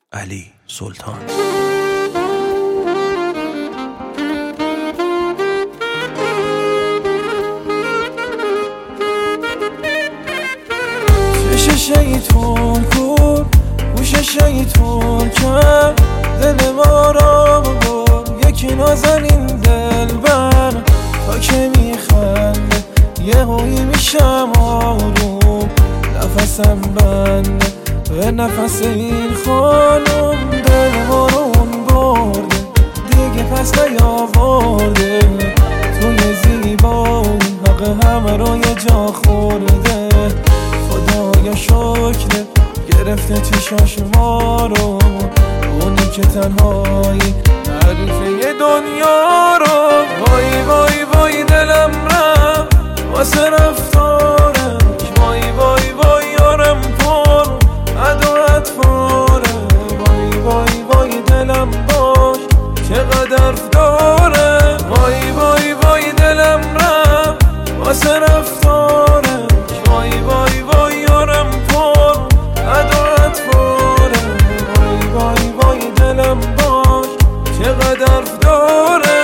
علی سلطان. چش شیطون کن گوش شیطون کرد دل ما را ببر یکی نازنین دل بر تا که میخنده یه هایی میشم آروم نفسم بنده به نفس این خانم دل ما رو اون برده دیگه پس نیاورده توی زیبایی حق همه رو یه جا خورده خدایا شکر گرفته چشاش ما رو اونی که تنهایی تعریفه دنیا رو وای وای وای دلم رفت واسه رفتارش وای وای وای یارم پر عدوت پاره وای وای وای دلم باش چقدر داره وای وای وای دلم رفت واسه رفتارش وای وای وای یارم پر عدوت پاره وای وای وای دلم باش چقدر داره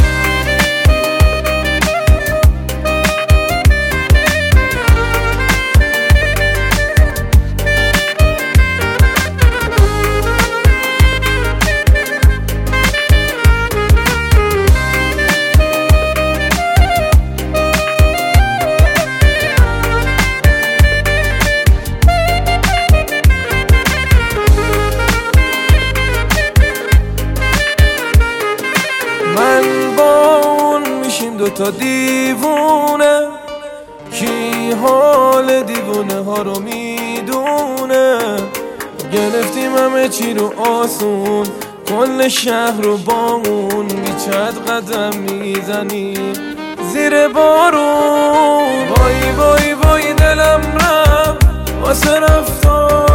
من با اون میشیم دوتا دیوونه کی حال دیوونه ها رو میدونه گرفتیم همه چی رو آسون کل شهر رو با اون بیچد قدم میزنیم زیر بارون وای وای وای دلم رفت واسه رفتار